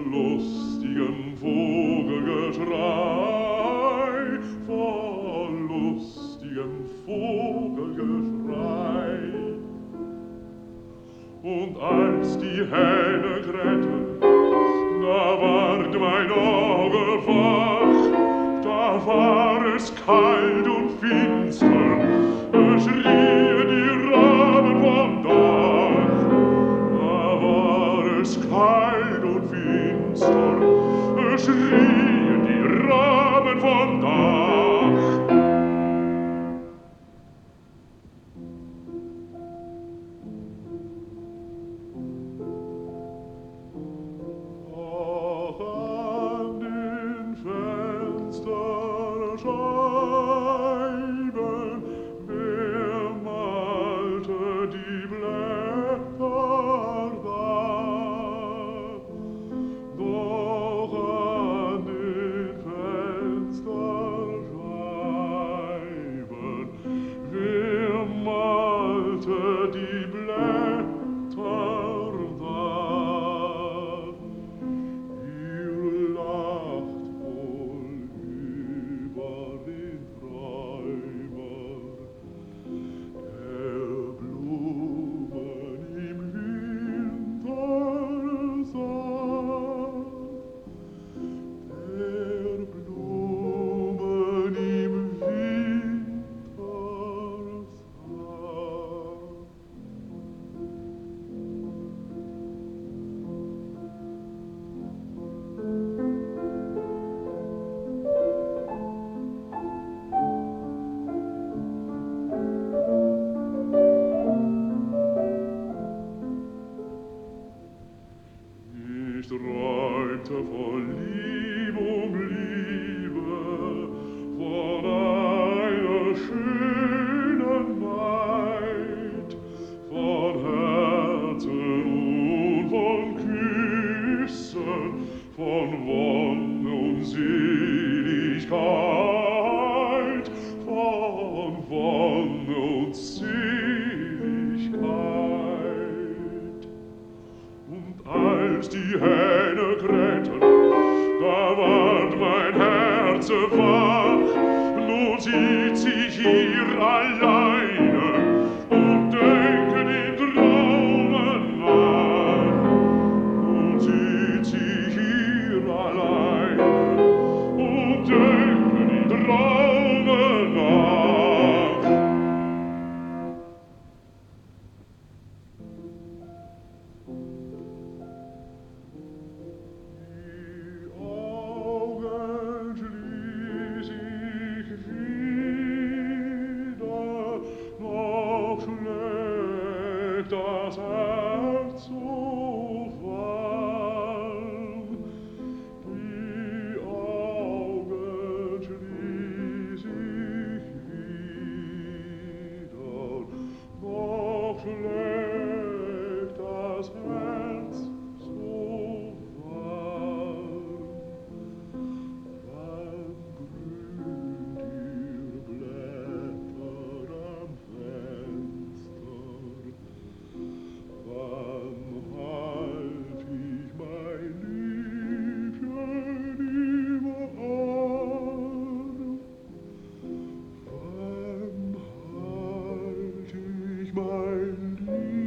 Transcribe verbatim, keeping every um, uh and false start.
lustigem Vogelgeschrei, vor lustigem Vogelgeschrei. Und als die Hähne krähten, da ward mein Auge wach, da war es kalt und finster, es schrien die Raben vom Dach. Da war es kalt und finster, es schrien die Raben vom Dach. Ach, an den Fensterscheiben, wer malte die Blätter da? Doch an den Fensterscheiben, wer malte die Blätter da? Ihr lacht wohl über den Träumer, der Blumen im Winter sah, der Blumen im Winter sah. Ich träumte von Lieb um Liebe, von einer schönen Maid, von Herzen und von Küssen, von Wonne und Seligkeit, von Wonne und Seligkeit. Und als die Hähne krähten, da ward mein Herze wach. Nun sitz ich hier alleine und denke den Traumen nach. Nun sitz ich hier alleine und denke den Traumen nach. Die Augen schließ ich wieder, noch schlägt das Herz so warm. Die Augen schließ ich wieder, noch schlägt das Herz so warm. Wann grünt ihr Blätter am Fenster? Wann halt ich mein Liebchen im Arm? Wann halt ich mein Liebchen